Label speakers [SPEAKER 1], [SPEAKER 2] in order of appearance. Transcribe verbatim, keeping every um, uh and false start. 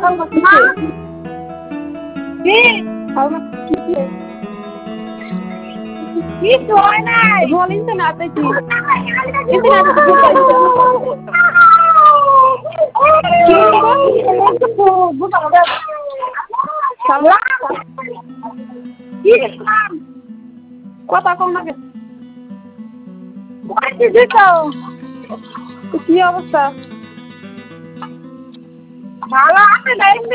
[SPEAKER 1] কিছু হয় নাই বল ইন্টারনেট দেখি কথা কম না কি অবস্থা ভালো আছে